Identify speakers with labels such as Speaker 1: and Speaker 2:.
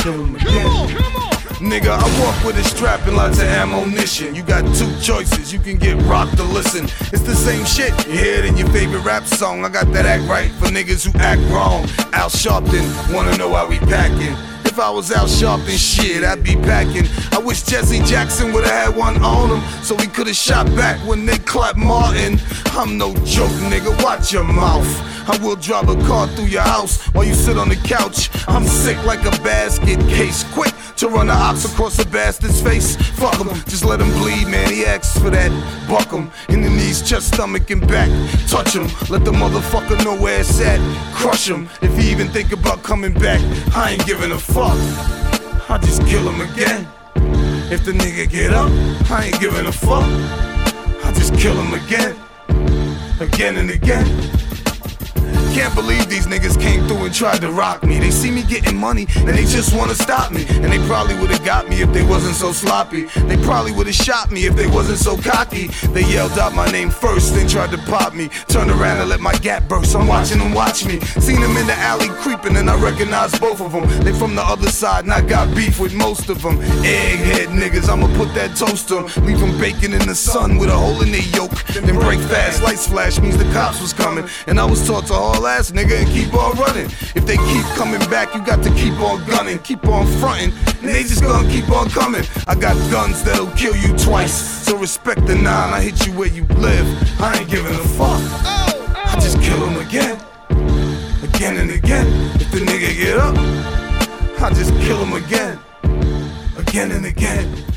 Speaker 1: kill him again.
Speaker 2: Nigga, I walk with a strap and lots of ammunition. You got two choices, you can get rocked or listen. It's the same shit, you hear it in your favorite rap song. I got that act right for niggas who act wrong. Al Sharpton, wanna know how we packing. If I was Al Sharpton, shit, I'd be packing. I wish Jesse Jackson would've had one on him, so he could've shot back when they clapped Martin. I'm no joke, nigga, watch your mouth. I will drive a car through your house while you sit on the couch. I'm sick like a basket case, quick to run the ox across a bastard's face. Fuck him, just let him bleed, man, he asks for that. Buck him, in the knees, chest, stomach, and back. Touch him, let the motherfucker know where it's at. Crush him, if he even think about coming back, I ain't giving a fuck. I just kill him again. If the nigga get up, I ain't giving a fuck. I just kill him again, again and again. Can't believe these niggas came through and tried to rock me. They see me getting money and they just wanna stop me. And they probably would've got me if they wasn't so sloppy. They probably would've shot me if they wasn't so cocky. They yelled out my name first, then tried to pop me. Turned around and let my gap burst. I'm watching them watch me. Seen them in the alley creeping and I recognize both of them. They from the other side and I got beef with most of them. Egghead niggas, I'ma put that toast on. Leave them baking in the sun with a hole in their yolk. Then break fast, lights flash means the cops was coming. And I was taught to haul ass, nigga, and keep on running. If they keep coming back, you got to keep on gunning. Keep on fronting, and they just gonna keep on coming. I got guns that'll kill you twice, so respect the 9, I hit you where you live. I ain't giving a fuck. I just kill him again, again and again. If the nigga get up, I just kill him again, again and again.